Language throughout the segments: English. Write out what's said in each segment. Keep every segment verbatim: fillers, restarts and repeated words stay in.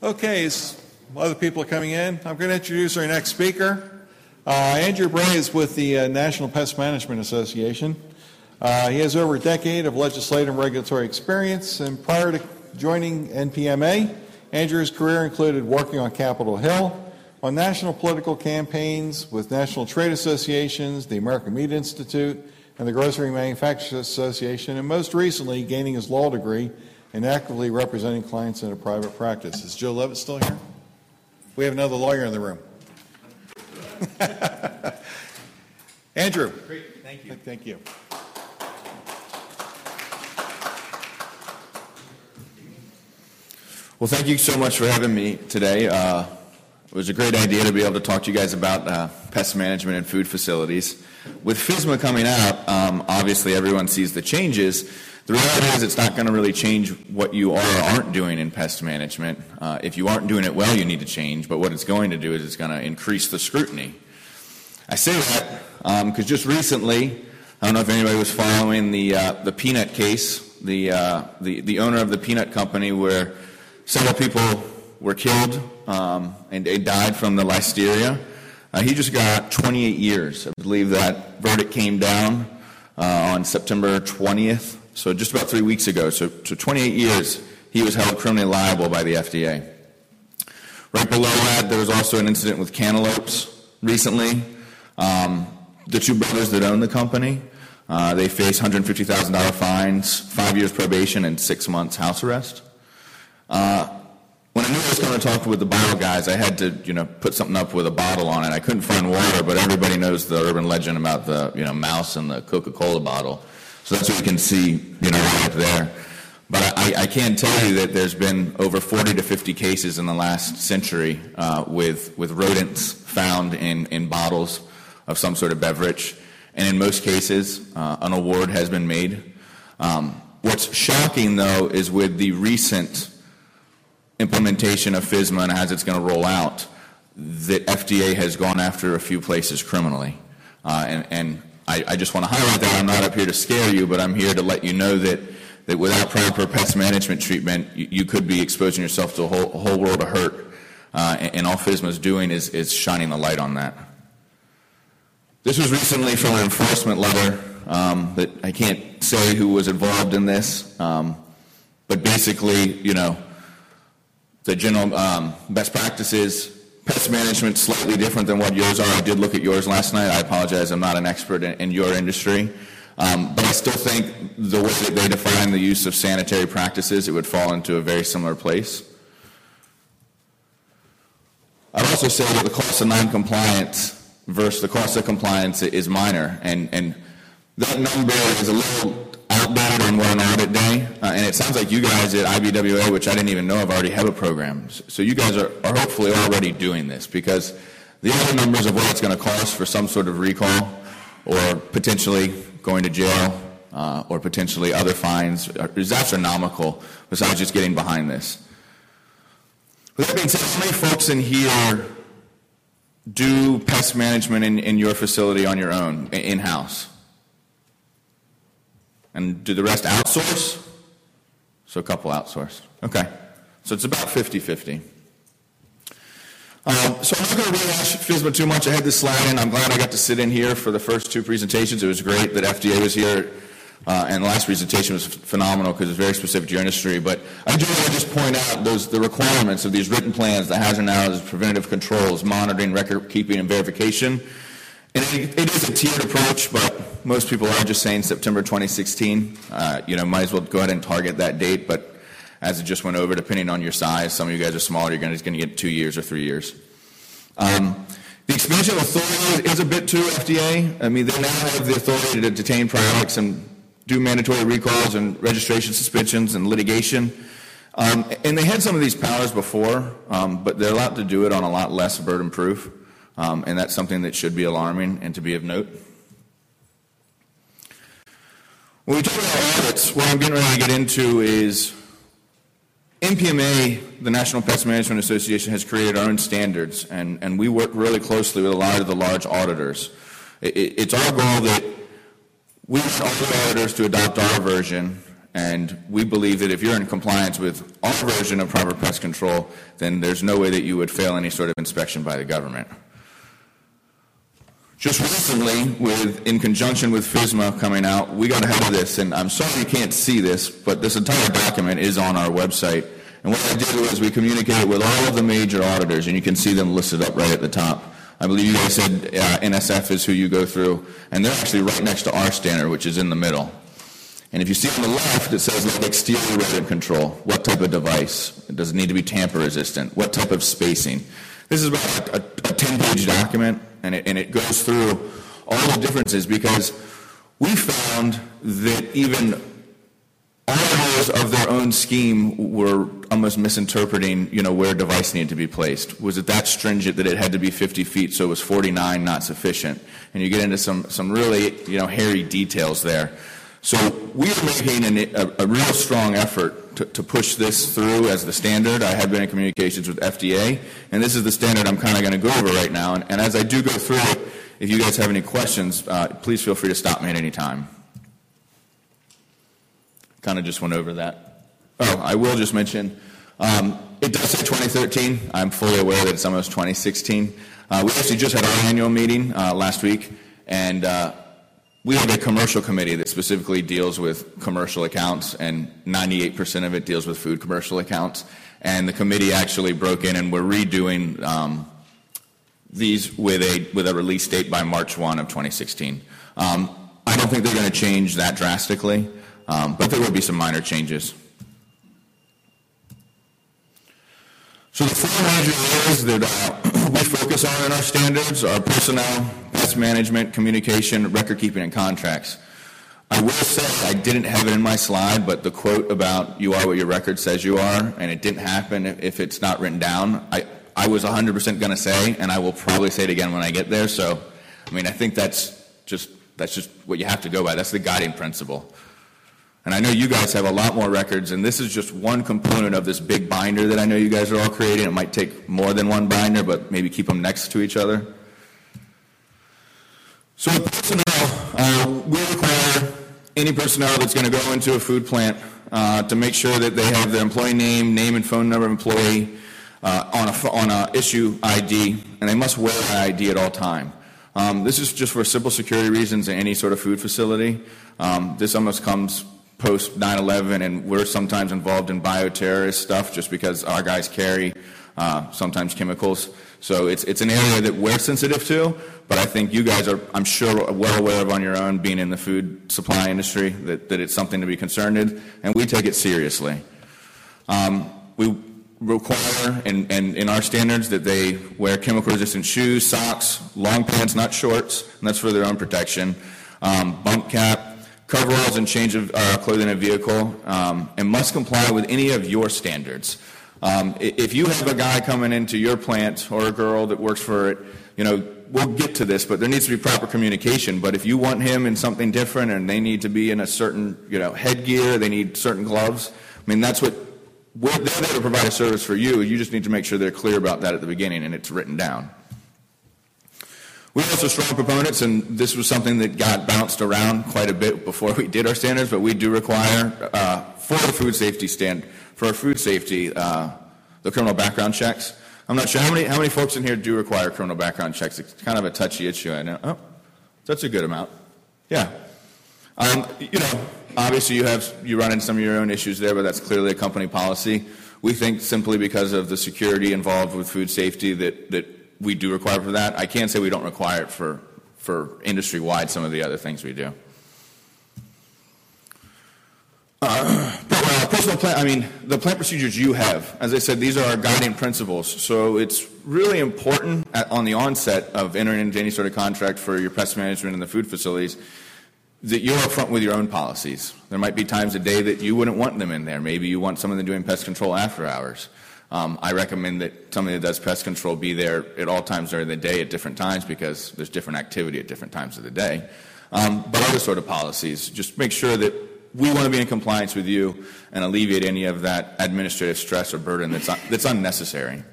Okay, as other people are coming in, I'm going to introduce our next speaker. Uh, Andrew Bray is with the uh, National Pest Management Association. Uh, he has over a decade of legislative and regulatory experience, and prior to joining N P M A, Andrew's career included working on Capitol Hill, on national political campaigns with national trade associations, the American Meat Institute, and the Grocery Manufacturers Association, and most recently gaining his law degree and actively representing clients in a private practice. Is Joe Levitt still here? We have another lawyer in the room. Andrew. Great, thank you. Thank you. Well, thank you so much for having me today. Uh, it was a great idea to be able to talk to you guys about uh, pest management and food facilities. With FSMA coming out, um, obviously everyone sees the changes. The reality is it's not going to really change what you are or aren't doing in pest management. Uh, if you aren't doing it well, you need to change, but what it's going to do is it's going to increase the scrutiny. I say that because um, just recently, I don't know if anybody was following the uh, the peanut case, the, uh, the the owner of the peanut company where several people were killed um, and they died from the listeria. Uh, he just got twenty-eight years. I believe that verdict came down uh, on September twentieth. So just about three weeks ago, so, so twenty-eight years, he was held criminally liable by the F D A. Right below that, there was also an incident with cantaloupes recently. Um, the two brothers that own the company, uh, they face one hundred fifty thousand dollars fines, five years probation, and six months house arrest. Uh, when I knew I was going to talk with the bottle guys, I had to, you know, put something up with a bottle on it. I couldn't find water, but everybody knows the urban legend about the, you know, mouse and the Coca-Cola bottle. So that's what you can see, you know, right up there. But I, I can tell you that there's been over forty to fifty cases in the last century uh, with with rodents found in, in bottles of some sort of beverage. And in most cases, uh, an award has been made. Um, what's shocking, though, is with the recent implementation of FSMA and as it's going to roll out, that F D A has gone after a few places criminally. Uh, and, and I, I just want to highlight that. I'm not up here to scare you, but I'm here to let you know that, that without proper pest management treatment, you, you could be exposing yourself to a whole, a whole world of hurt. Uh, and, and all FSMA is doing is, is shining a light on that. This was recently from an enforcement letter um, that I can't say who was involved in this, um, but basically, you know, the general um, best practices. Pest management slightly different than what yours are. I did look at yours last night. I apologize. I'm not an expert in, in your industry. Um, but I still think the way that they define the use of sanitary practices, it would fall into a very similar place. I'd also say that the cost of noncompliance versus the cost of compliance is minor. And, and that number is a little outdated on what an audit day. Uh, and it sounds like you guys at I B W A, which I didn't even know of, already have a program. So you guys are, are hopefully already doing this, because the other numbers of what it's going to cost for some sort of recall or potentially going to jail uh, or potentially other fines is astronomical, besides just getting behind this. With that being said, how many folks in here do pest management in, in your facility on your own, in-house? And do the rest outsource? So a couple outsource. Okay. So it's about fifty-fifty. Um, so I'm not going to rehash FSMA too much. I had this slide in. I'm glad I got to sit in here for the first two presentations. It was great that F D A was here. Uh, and the last presentation was phenomenal because it's very specific to your industry. But I do want to just point out those the requirements of these written plans, the hazard analysis, preventative controls, monitoring, record keeping, and verification. And it, it is a tiered approach, but most people are just saying September twenty sixteen. Uh, you know, might as well go ahead and target that date. But as it just went over, depending on your size, some of you guys are smaller, you're going to get two years or three years. Um, the expansion of authority is a bit to F D A. I mean, they now have the authority to detain products and do mandatory recalls and registration suspensions and litigation. Um, and they had some of these powers before, um, but they're allowed to do it on a lot less burden proof. Um, and that's something that should be alarming and to be of note. When we talk about audits, what I'm getting ready to get into is N P M A, the National Pest Management Association, has created our own standards, and, and we work really closely with a lot of the large auditors. It, it, it's our goal that we want all the auditors to adopt our version, And we believe that if you're in compliance with our version of proper pest control, then there's no way that you would fail any sort of inspection by the government. Just recently, with in conjunction with FSMA coming out, we got ahead of this, and I'm sorry you can't see this, but this entire document is on our website. And what I did was we communicated with all of the major auditors, and you can see them listed up right at the top. I believe you guys said uh, N S F is who you go through, and they're actually right next to our standard, which is in the middle. And if you see on the left, it says like exterior rodent control. What type of device? Does it need to be tamper resistant? What type of spacing? This is about a, a ten-page document, and it, and it goes through all the differences, because we found that even auditors of their own scheme were almost misinterpreting, you know, where a device needed to be placed. Was it that stringent that it had to be fifty feet, so it was forty-nine not sufficient? And you get into some, some really, you know, hairy details there. So we are making an, a, a real strong effort to, to push this through as the standard. I have been in communications with F D A, and this is the standard I'm kind of going to go over right now. And, and as I do go through it, if you guys have any questions, uh, please feel free to stop me at any time. Kind of just went over that. Oh, I will just mention, um, it does say twenty thirteen. I'm fully aware that it's almost twenty sixteen. Uh, we actually just had our annual meeting uh, last week, and uh, we have a commercial committee that specifically deals with commercial accounts, and ninety-eight percent of it deals with food commercial accounts. And the committee actually broke in, and we're redoing um, these with a with a release date by March first of twenty sixteen. Um, I don't think they're going to change that drastically, um, but there will be some minor changes. So the four major areas that uh, we focus on in our standards are personnel, pest management, communication, record keeping, and contracts. I will say I didn't have it in my slide, but the quote about you are what your record says you are, and it didn't happen if it's not written down, I, I was one hundred percent going to say, and I will probably say it again when I get there. So, I mean, I think that's just, that's just what you have to go by. That's the guiding principle. And I know you guys have a lot more records, and this is just one component of this big binder that I know you guys are all creating. It might take more than one binder, but maybe keep them next to each other. So with personnel, uh, we require any personnel that's going to go into a food plant uh, to make sure that they have their employee name, name and phone number of employee uh, on a on a issue I D, and they must wear an I D at all time. Um, this is just for simple security reasons in any sort of food facility. Um, this almost comes post nine eleven, and we're sometimes involved in bioterrorist stuff just because our guys carry uh, sometimes chemicals. So it's it's an area that we're sensitive to, but I think you guys are, I'm sure, well aware of on your own, being in the food supply industry, that, that it's something to be concerned in, and we take it seriously. Um, we require, and in, in, in our standards, that they wear chemical-resistant shoes, socks, long pants, not shorts, and that's for their own protection, um, bump cap, coveralls, and change of uh, clothing in a vehicle, um, and must comply with any of your standards. Um, if you have a guy coming into your plant or a girl that works for it, you know, we'll get to this, but there needs to be proper communication. But if you want him in something different and they need to be in a certain, you know, headgear, they need certain gloves, I mean, that's what, we're there to provide a service for you. You just need to make sure they're clear about that at the beginning and it's written down. We're also strong proponents, and this was something that got bounced around quite a bit before we did our standards, but we do require uh, for the food safety stand, for our food safety, uh, the criminal background checks. I'm not sure how many how many folks in here do require criminal background checks. It's kind of a touchy issue. I know. Oh, that's a good amount. Yeah. Um, you know, obviously you have you run into some of your own issues there, but that's clearly a company policy. We think simply because of the security involved with food safety that that. we do require for that. I can't say we don't require it for, for industry-wide, some of the other things we do. Uh, uh, personal plant, I mean, the plant procedures you have, as I said, these are our guiding principles. So it's really important at, on the onset of entering into any sort of contract for your pest management in the food facilities that you're upfront with your own policies. There might be times a day that you wouldn't want them in there. Maybe you want someone doing pest control after hours. Um, I recommend that somebody that does pest control be there at all times during the day at different times because there's different activity at different times of the day. Um, but other sort of policies, just make sure that we want to be in compliance with you and alleviate any of that administrative stress or burden that's, un- that's unnecessary.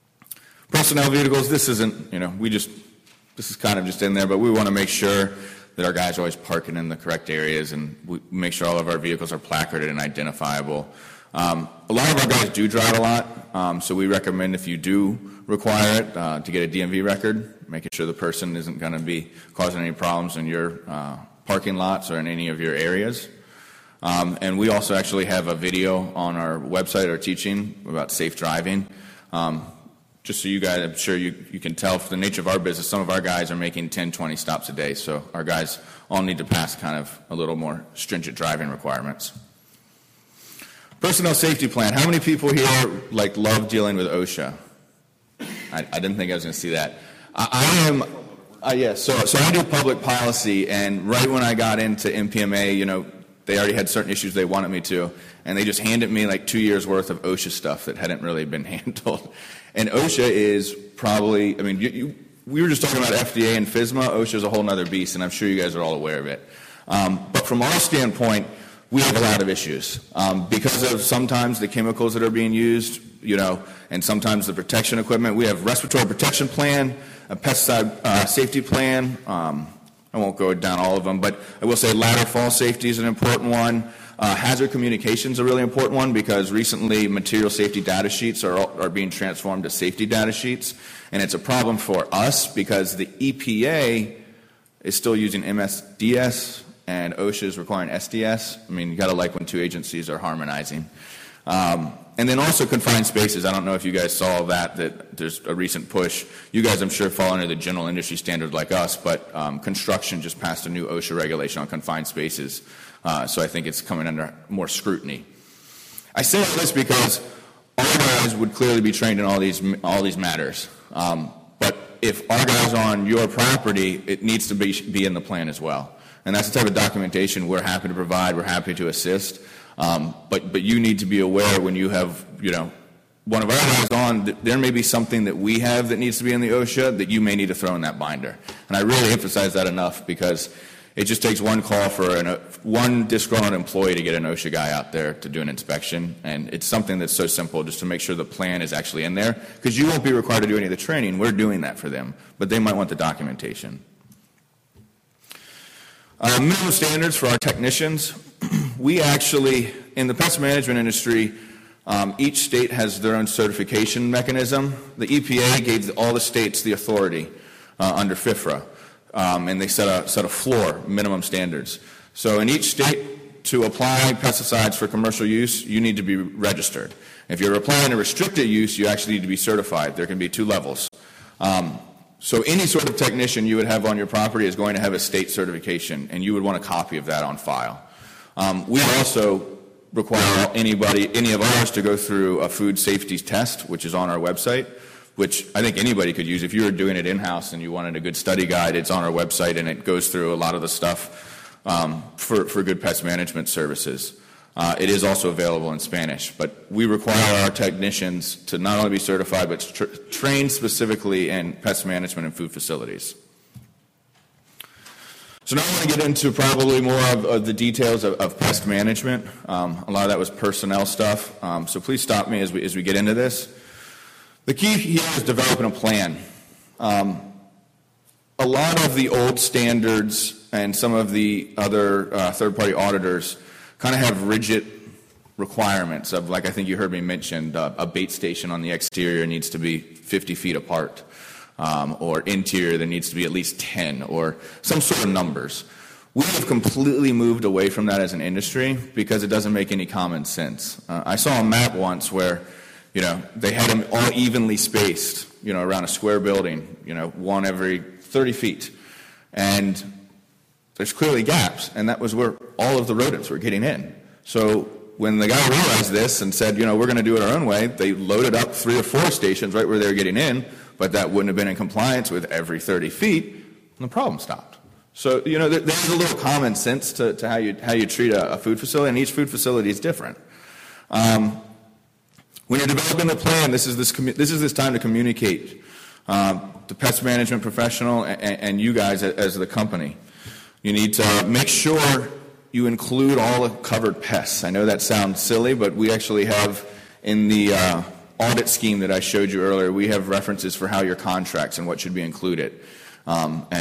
Personnel vehicles, this isn't, you know, we just, this is kind of just in there, but we want to make sure that our guys are always parking in the correct areas, and we make sure all of our vehicles are placarded and identifiable. Um, a lot of our guys do drive a lot, um, so we recommend if you do require it uh, to get a D M V record, making sure the person isn't going to be causing any problems in your uh, parking lots or in any of your areas. Um, and we also actually have a video on our website, our teaching about safe driving. Um, just so you guys, I'm sure you, you can tell from the nature of our business, some of our guys are making ten, twenty stops a day, so our guys all need to pass kind of a little more stringent driving requirements. Personnel safety plan. How many people here like love dealing with OSHA? I, I didn't think I was going to see that. I, I am, uh, yeah, so, so I do public policy, and right when I got into M P M A, you know, they already had certain issues they wanted me to, and they just handed me like two years worth of OSHA stuff that hadn't really been handled. And OSHA is probably, I mean, you, you, we were just talking about F D A and FSMA. OSHA is a whole other beast, and I'm sure you guys are all aware of it. Um, but from our standpoint, we have a lot of issues um, because of sometimes the chemicals that are being used, you know, and sometimes the protection equipment. We have respiratory protection plan, a pesticide uh, safety plan. Um, I won't go down all of them, but I will say ladder fall safety is an important one. Uh, hazard communication is a really important one because recently material safety data sheets are, are being transformed to safety data sheets, and it's a problem for us because the E P A is still using M S D S and OSHA is requiring S D S. I mean, you got to like when two agencies are harmonizing. Um, and then also confined spaces. I don't know if you guys saw that, that there's a recent push. You guys, I'm sure, fall under the general industry standard like us, but um, construction just passed a new OSHA regulation on confined spaces. Uh, so I think it's coming under more scrutiny. I say all this because our guys would clearly be trained in all these, all these matters. Um, but if our guys are on your property, it needs to be, be in the plan as well. And that's the type of documentation we're happy to provide, we're happy to assist. Um, but, but you need to be aware when you have, you know, one of our guys on, that there may be something that we have that needs to be in the OSHA that you may need to throw in that binder. And I really emphasize that enough because it just takes one call for an, one disgruntled employee to get an OSHA guy out there to do an inspection. And it's something that's so simple just to make sure the plan is actually in there because you won't be required to do any of the training. We're doing that for them, but they might want the documentation. Uh, minimum standards for our technicians. We actually, in the pest management industry, um, each state has their own certification mechanism. The E P A gave all the states the authority uh, under FIFRA, um, and they set a, set a floor, minimum standards. So in each state, to apply pesticides for commercial use, you need to be registered. If you're applying a restricted use, you actually need to be certified. There can be two levels. Um, So any sort of technician you would have on your property is going to have a state certification, and you would want a copy of that on file. Um, we also require anybody, any of ours to go through a food safety test, which is on our website, which I think anybody could use. If you were doing it in-house and you wanted a good study guide, it's on our website, and it goes through a lot of the stuff um, for, for good pest management services. Uh, it is also available in Spanish, but we require our technicians to not only be certified, but tra- trained specifically in pest management and food facilities. So now I want to get into probably more of, of the details of, of pest management. Um, a lot of that was personnel stuff, um, so please stop me as we, as we get into this. The key here is developing a plan. Um, a lot of the old standards and some of the other uh, third-party auditors kind of have rigid requirements of, like I think you heard me mention, uh, a bait station on the exterior needs to be fifty feet apart, um, or interior there needs to be at least ten, or some sort of numbers. We have completely moved away from that as an industry because it doesn't make any common sense. Uh, I saw a map once where, you know, they had them all evenly spaced, you know, around a square building, you know, one every thirty feet. And there's clearly gaps, and that was where all of the rodents were getting in. So when the guy realized this and said, you know, we're going to do it our own way, they loaded up three or four stations right where they were getting in, but that wouldn't have been in compliance with every thirty feet, and the problem stopped. So, you know, there, there's a little common sense to, to how you how you treat a, a food facility, and each food facility is different. Um, when you're developing the plan, this is this commu- this is this time to communicate um, the pest management professional and, and you guys as the company. You need to make sure you include all the covered pests. I know that sounds silly, but we actually have in the uh, audit scheme that I showed you earlier, we have references for how your contracts and what should be included. Um, and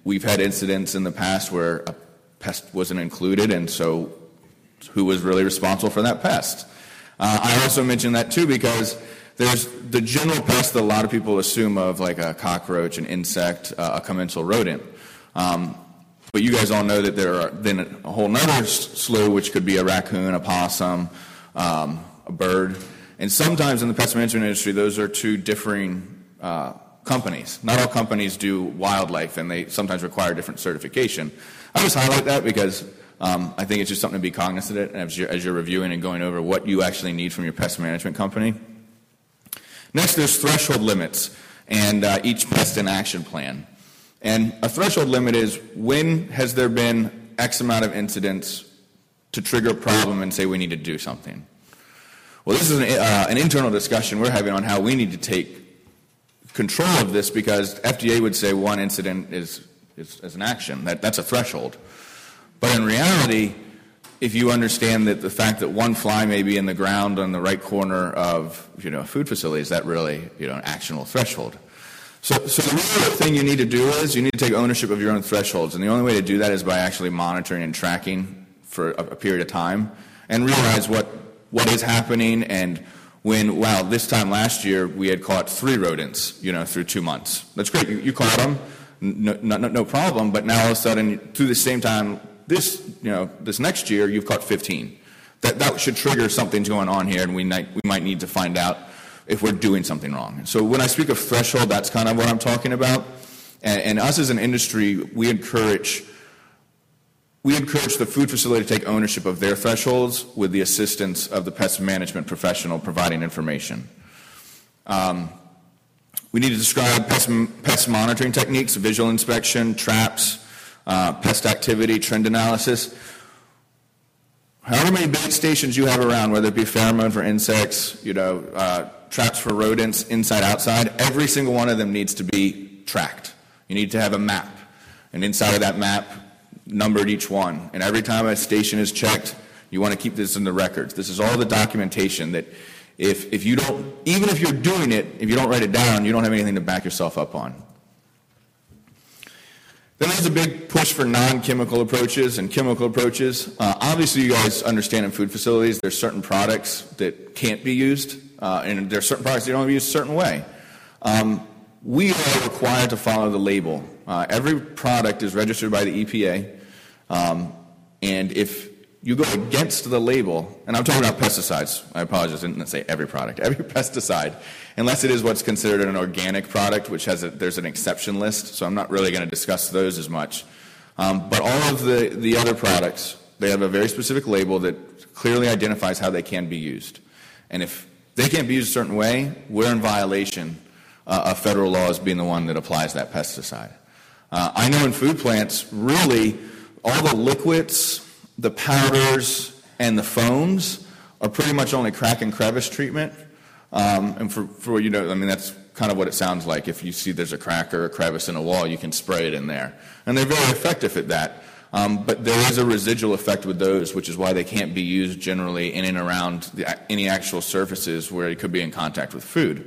we've had incidents in the past where a pest wasn't included, and so who was really responsible for that pest? Uh, I also mention that too because there's the general pest that a lot of people assume of, like a cockroach, an insect, uh, a commensal rodent. Um, but you guys all know that there are then a whole other slew, which could be a raccoon, a possum, um, a bird. And sometimes in the pest management industry, those are two differing uh, companies. Not all companies do wildlife, and they sometimes require different certification. I just highlight that because um, I think it's just something to be cognizant of as you're, as you're reviewing and going over what you actually need from your pest management company. Next, there's threshold limits and uh, each pest and action plan. And a threshold limit is when has there been X amount of incidents to trigger a problem and say we need to do something. Well, this is an, uh, an internal discussion we're having on how we need to take control of this, because F D A would say one incident is, is, is an action. That, that's a threshold. But in reality, if you understand that the fact that one fly may be in the ground on the right corner of, you know, a food facility, is that really, you know, an actionable threshold? So, so the real thing you need to do is you need to take ownership of your own thresholds, and the only way to do that is by actually monitoring and tracking for a, a period of time and realize what, what is happening. And when, wow, this time last year we had caught three rodents, you know, through two months. That's great. You, you caught them, no, no, no problem, but now all of a sudden through the same time this, you know, this next year you've caught fifteen. That, that should trigger something's going on here, and we might, we might need to find out if we're doing something wrong. So when I speak of threshold, that's kind of what I'm talking about. And, and us as an industry, we encourage we encourage the food facility to take ownership of their thresholds with the assistance of the pest management professional providing information. Um, we need to describe pest, pest monitoring techniques, visual inspection, traps, uh, pest activity, trend analysis. However many bait stations you have around, whether it be pheromone for insects, you know, uh, traps for rodents, inside, outside, every single one of them needs to be tracked. You need to have a map, and inside of that map, numbered each one. And every time a station is checked, you want to keep this in the records. This is all the documentation that if, if you don't, even if you're doing it, if you don't write it down, you don't have anything to back yourself up on. Then there's a big push for non-chemical approaches and chemical approaches. Uh, obviously, you guys understand in food facilities there's certain products that can't be used, uh, and there's certain products that don't be used a certain way. Um, we are required to follow the label. Uh, every product is registered by the E P A, um, and if you go against the label, and I'm talking about pesticides, I apologize, I didn't say every product, every pesticide, unless it is what's considered an organic product, which has a, there's an exception list, so I'm not really going to discuss those as much. Um, but all of the, the other products, they have a very specific label that clearly identifies how they can be used. And if they can't be used a certain way, we're in violation uh, of federal laws being the one that applies that pesticide. Uh, I know in food plants, really, all the liquids, the powders, and the foams are pretty much only crack and crevice treatment. Um, and for, for what you know, I mean, that's kind of what it sounds like. If you see there's a crack or a crevice in a wall, you can spray it in there. And they're very effective at that. Um, but there is a residual effect with those, which is why they can't be used generally in and around the, any actual surfaces where it could be in contact with food.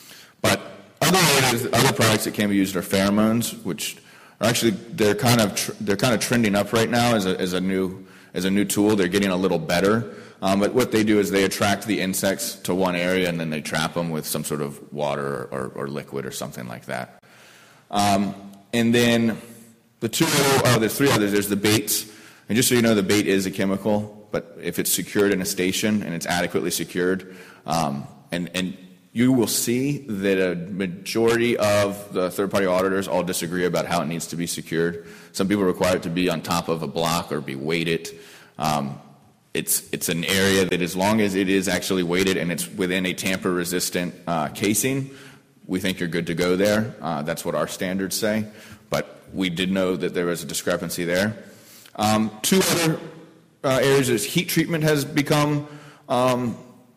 But other areas, other products that can be used are pheromones, which are actually, they're kind of tr- they're kind of trending up right now as a, as a new as a new tool. They're getting a little better. Um, but what they do is they attract the insects to one area, and then they trap them with some sort of water or, or liquid or something like that. Um, and then the two, oh, there's three others. There's the baits. And just so you know, the bait is a chemical, but if it's secured in a station and it's adequately secured, um, and, and you will see that a majority of the third-party auditors all disagree about how it needs to be secured. Some people require it to be on top of a block or be weighted. Um, It's it's an area that, as long as it is actually weighted and it's within a tamper-resistant uh, casing, we think you're good to go there. Uh, that's what our standards say. But we did know that there was a discrepancy there. Um, two other uh, areas is heat treatment has become. Um,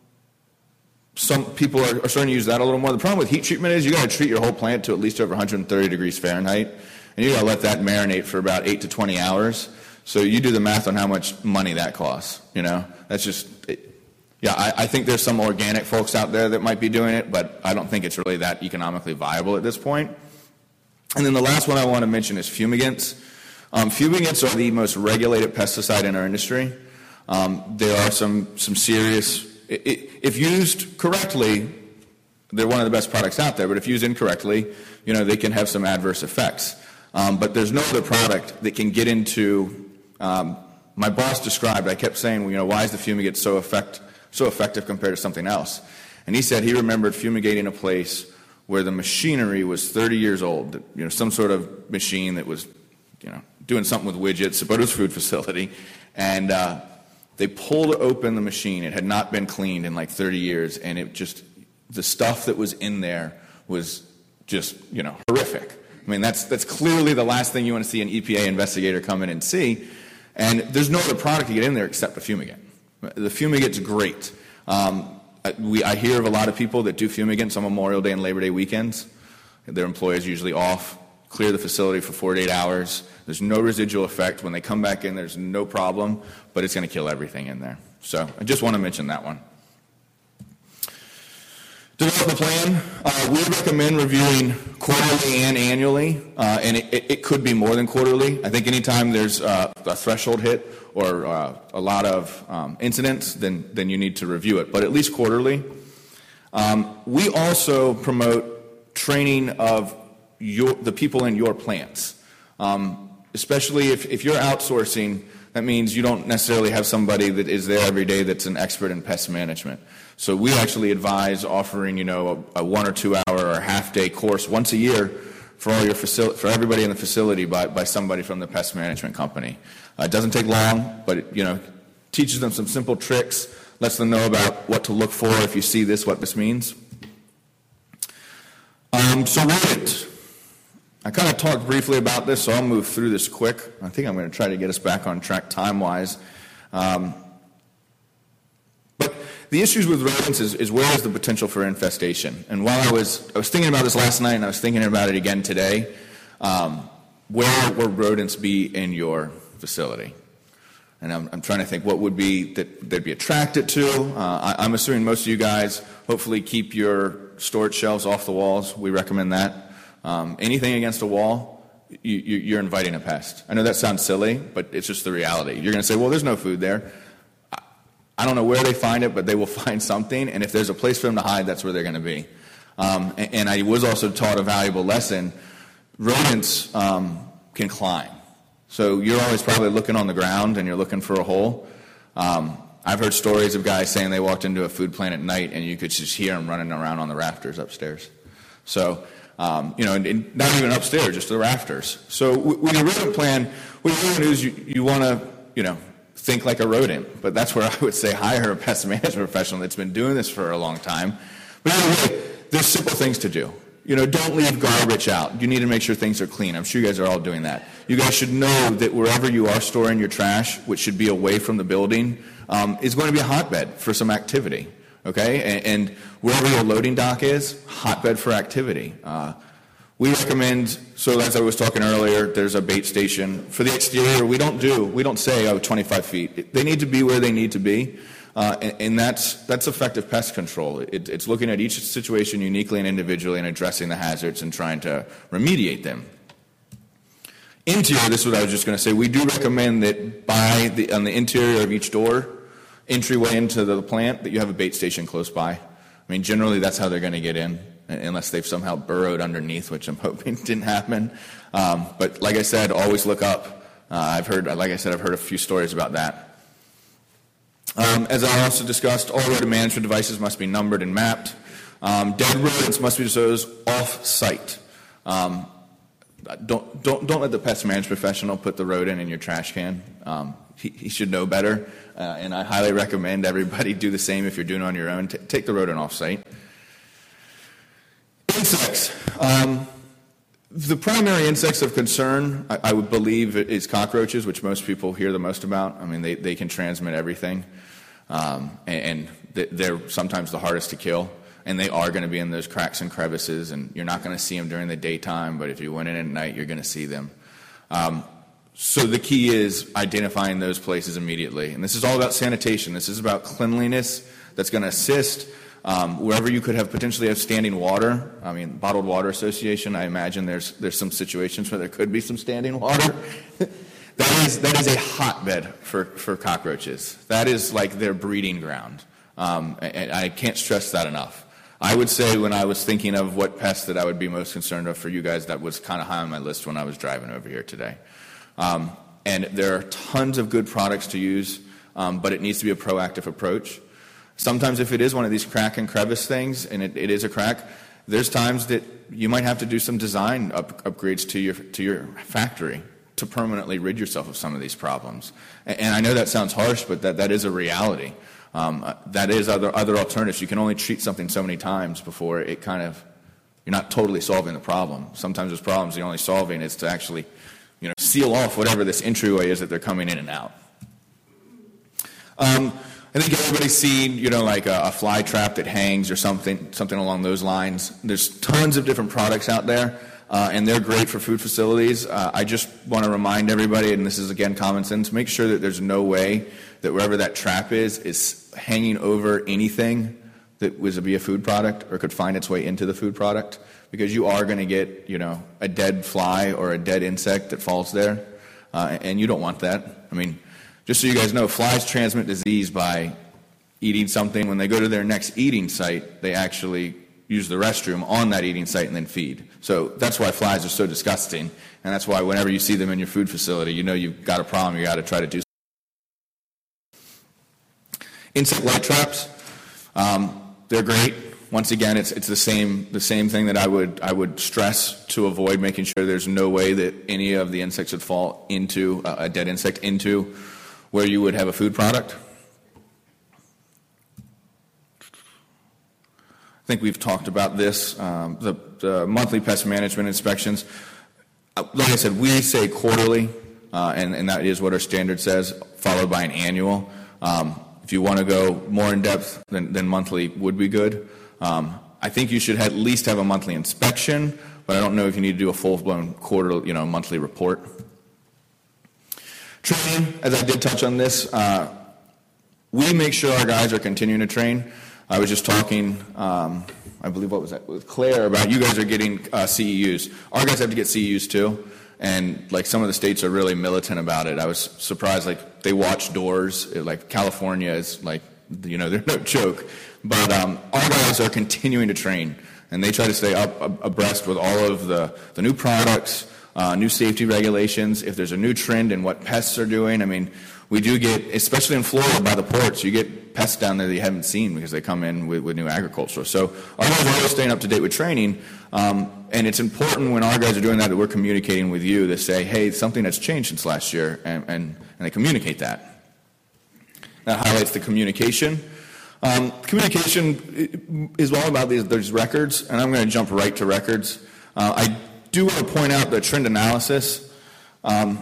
some people are, are starting to use that a little more. The problem with heat treatment is you got to treat your whole plant to at least over one hundred thirty degrees Fahrenheit, and you got to let that marinate for about eight to twenty hours. So you do the math on how much money that costs, you know. That's just, it, yeah, I, I think there's some organic folks out there that might be doing it, but I don't think it's really that economically viable at this point. And then the last one I want to mention is fumigants. Um, fumigants are the most regulated pesticide in our industry. Um, there are some, some serious, if used correctly, they're one of the best products out there, but if used incorrectly, you know, they can have some adverse effects. Um, but there's no other product that can get into, um, my boss described, I kept saying, you know, why is the fumigate so effect, so effective compared to something else? And he said he remembered fumigating a place where the machinery was thirty years old, you know, some sort of machine that was, you know, doing something with widgets, but it was a food facility, and uh, they pulled open the machine. It had not been cleaned in like thirty years, and it just, the stuff that was in there was just, you know, horrific. I mean, that's that's clearly the last thing you want to see an E P A investigator come in and see, and there's no other product to get in there except the fumigant. The fumigate's great. Um, We, I hear of a lot of people that do fumigants on Memorial Day and Labor Day weekends. Their employees usually off, clear the facility for forty-eight hours. There's no residual effect. When they come back in, there's no problem, but it's going to kill everything in there. So I just want to mention that one. Develop a plan. Uh, we recommend reviewing quarterly and annually, uh, and it, it, it could be more than quarterly. I think anytime there's uh, a threshold hit or uh, a lot of um, incidents, then, then you need to review it, but at least quarterly. Um, we also promote training of your, the people in your plants, um, especially if, if you're outsourcing. That means you don't necessarily have somebody that is there every day that's an expert in pest management. So we actually advise offering, you know, a, a one or two hour or half day course once a year for all your facility, for everybody in the facility by, by somebody from the pest management company. Uh, it doesn't take long, but it, you know, teaches them some simple tricks, lets them know about what to look for if you see this, what this means. Um, so rodent. I kind of talked briefly about this, so I'll move through this quick. I think I'm going to try to get us back on track time-wise. Um, but the issues with rodents is, is where is the potential for infestation? And while I was I was thinking about this last night, and I was thinking about it again today, um, where would rodents be in your facility? And I'm, I'm trying to think what would be that they'd be attracted to. Uh, I, I'm assuming most of you guys hopefully keep your storage shelves off the walls. We recommend that. Um, anything against a wall, you, you, you're inviting a pest. I know that sounds silly, but it's just the reality. You're going to say, well, there's no food there. I, I don't know where they find it, but they will find something, and if there's a place for them to hide, that's where they're going to be. Um, and, and I was also taught a valuable lesson. Rodents um, can climb. So you're always probably looking on the ground, and you're looking for a hole. Um, I've heard stories of guys saying they walked into a food plant at night, and you could just hear them running around on the rafters upstairs. So... Um, you know, and, and not even upstairs, just the rafters. So with your rodent plan, what you want to do is you, you want to, you know, think like a rodent. But that's where I would say hire a pest management professional that's been doing this for a long time. But anyway, there's simple things to do. You know, don't leave garbage out. You need to make sure things are clean. I'm sure you guys are all doing that. You guys should know that wherever you are storing your trash, which should be away from the building, um, is going to be a hotbed for some activity. Okay, and, and wherever your loading dock is, hotbed for activity. Uh, we recommend, so as I was talking earlier, there's a bait station. For the exterior, we don't do, we don't say, oh, twenty-five feet. They need to be where they need to be, uh, and, and that's that's effective pest control. It, it's looking at each situation uniquely and individually and addressing the hazards and trying to remediate them. Interior, this is what I was just going to say, we do recommend that by the, on the interior of each door, entryway into the plant, that you have a bait station close by. I mean, generally that's how they're going to get in, unless they've somehow burrowed underneath, which I'm hoping didn't happen. Um, but like I said, always look up. Uh, I've heard, like I said, I've heard a few stories about that. Um, as I also discussed, all rodent management devices must be numbered and mapped. Um, dead rodents must be disposed off-site. Um, don't, don't, don't let the pest management professional put the rodent in your trash can. Um, he, he should know better. Uh, and I highly recommend everybody do the same if you're doing it on your own. T- take the rodent off-site. Insects. Um, the primary insects of concern, I, I would believe, is cockroaches, which most people hear the most about. I mean, they, they can transmit everything, um, and, and they're sometimes the hardest to kill. And they are going to be in those cracks and crevices, and you're not going to see them during the daytime, but if you went in at night, you're going to see them. Um, So the key is identifying those places immediately. And this is all about sanitation. This is about cleanliness that's going to assist Um, wherever you could have potentially have standing water, I mean, Bottled Water Association, I imagine there's there's some situations where there could be some standing water. that is that is a hotbed for, for cockroaches. That is like their breeding ground. Um, and I can't stress that enough. I would say when I was thinking of what pest that I would be most concerned of for you guys, that was kind of high on my list when I was driving over here today. Um, and there are tons of good products to use, um, but it needs to be a proactive approach. Sometimes if it is one of these crack and crevice things, and it, it is a crack, there's times that you might have to do some design up, upgrades to your to your factory to permanently rid yourself of some of these problems. And, and I know that sounds harsh, but that, that is a reality. Um, that is other other alternatives. You can only treat something so many times before it kind of, you're not totally solving the problem. Sometimes those problems the only solving is to actually, you know, seal off whatever this entryway is that they're coming in and out. Um, I think everybody's seen, you know, like a, a fly trap that hangs or something, something along those lines. There's tons of different products out there, uh, and they're great for food facilities. Uh, I just want to remind everybody, and this is again common sense, make sure that there's no way that wherever that trap is is hanging over anything that was to be a food product or could find its way into the food product, because you are going to get, you know, a dead fly or a dead insect that falls there, uh, and you don't want that. I mean, just so you guys know, flies transmit disease by eating something. When they go to their next eating site, they actually use the restroom on that eating site and then feed. So that's why flies are so disgusting, and that's why whenever you see them in your food facility, you know you've got a problem, you got to try to do something. Insect light traps, um, they're great. Once again, it's it's the same the same thing that I would I would stress to avoid, making sure there's no way that any of the insects would fall into uh, a dead insect into where you would have a food product. I think we've talked about this, um, the, the monthly pest management inspections. Uh, like I said, we say quarterly, uh, and, and that is what our standard says, followed by an annual. Um, if you want to go more in depth, then, then monthly would be good. Um, I think you should at least have a monthly inspection, but I don't know if you need to do a full-blown quarter, you know, monthly report. Training, as I did touch on this, uh, we make sure our guys are continuing to train. I was just talking, um, I believe, what was that, with Claire, about you guys are getting uh, C E Us. Our guys have to get C E Us too, and like some of the states are really militant about it. I was surprised, like they watch doors, it, like California is like, you know, they're no joke. But um, our guys are continuing to train, and they try to stay up ab- abreast with all of the, the new products, uh, new safety regulations. If there's a new trend in what pests are doing, I mean, we do get, especially in Florida by the ports, you get pests down there that you haven't seen because they come in with, with new agriculture. So our guys are always staying up to date with training, um, and it's important when our guys are doing that that we're communicating with you to say, hey, something that's changed since last year, and, and, and they communicate that. That highlights the communication. Um, communication is all about these, these records, and I'm going to jump right to records. Uh, I do want to point out the trend analysis. Um,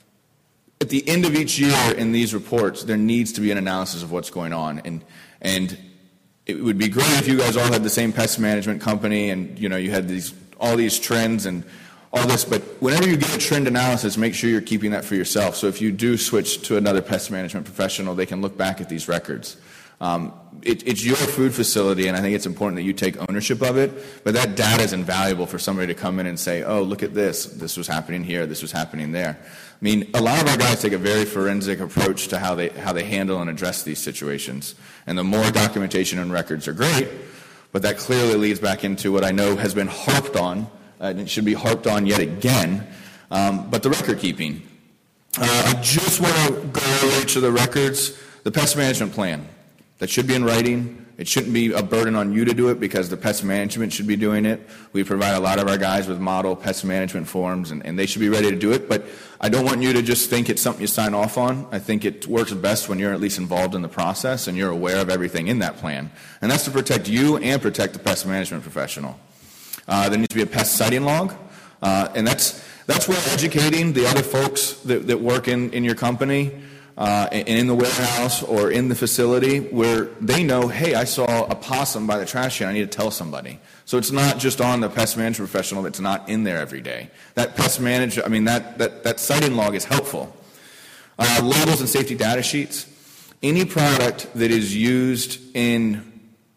at the end of each year in these reports, there needs to be an analysis of what's going on, and and it would be great if you guys all had the same pest management company, and you know you had these all these trends and all this. But whenever you get a trend analysis, make sure you're keeping that for yourself. So if you do switch to another pest management professional, they can look back at these records. Um, it, it's your food facility, and I think it's important that you take ownership of it, but that data is invaluable for somebody to come in and say, oh, look at this, this was happening here, this was happening there. I mean, a lot of our guys take a very forensic approach to how they how they handle and address these situations, and the more documentation and records are great, but that clearly leads back into what I know has been harped on, uh, and it should be harped on yet again, um, but the record keeping. Uh, I just want to go over each of the records. The pest management plan. That should be in writing. It shouldn't be a burden on you to do it because the pest management should be doing it. We provide a lot of our guys with model pest management forms, and, and they should be ready to do it. But I don't want you to just think it's something you sign off on. I think it works best when you're at least involved in the process and you're aware of everything in that plan. And that's to protect you and protect the pest management professional. Uh, there needs to be a pest sighting log, uh, and that's that's where educating the other folks that, that work in, in your company Uh, and in the warehouse or in the facility where they know, hey, I saw a possum by the trash can, I need to tell somebody. So it's not just on the pest management professional that's not in there every day. That pest manager, I mean, that, that, that sighting log is helpful. Uh, labels and safety data sheets. Any product that is used in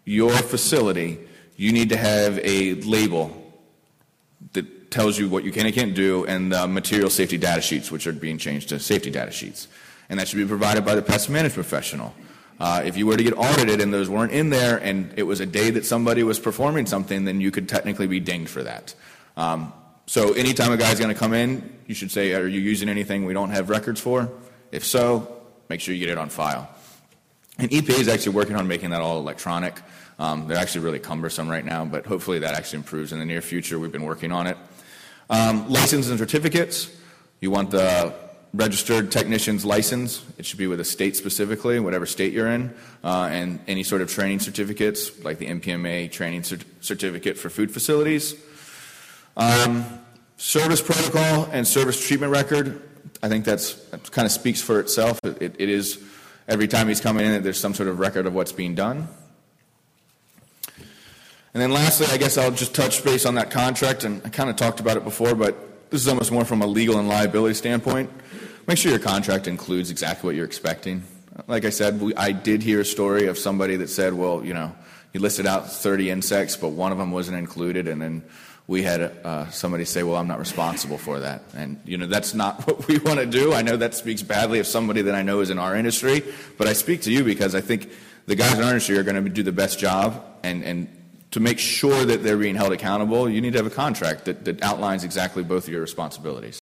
your facility, you need to have a label that tells you what you can and can't do, and the material safety data sheets, which are being changed to safety data sheets. And that should be provided by the pest management professional. Uh, if you were to get audited and those weren't in there and it was a day that somebody was performing something, then you could technically be dinged for that. Um, so anytime a guy's going to come in, you should say, are you using anything we don't have records for? If so, make sure you get it on file. And E P A is actually working on making that all electronic. Um, they're actually really cumbersome right now, but hopefully that actually improves in the near future. We've been working on it. Um, licenses and certificates. You want the registered technician's license. It should be with a state specifically, whatever state you're in, uh, and any sort of training certificates, like the M P M A training cert- certificate for food facilities. Um, service protocol and service treatment record. I think that's, that kind of speaks for itself. It, it, it is, every time he's coming in, there's some sort of record of what's being done. And then lastly, I guess I'll just touch base on that contract, and I kind of talked about it before, but this is almost more from a legal and liability standpoint. Make sure your contract includes exactly what you're expecting. Like I said, we, I did hear a story of somebody that said, well, you know, you listed out thirty insects, but one of them wasn't included, and then we had uh, somebody say, well, I'm not responsible for that. And, you know, that's not what we want to do. I know that speaks badly of somebody that I know is in our industry, but I speak to you because I think the guys in our industry are going to do the best job, and, and to make sure that they're being held accountable, you need to have a contract that, that outlines exactly both of your responsibilities.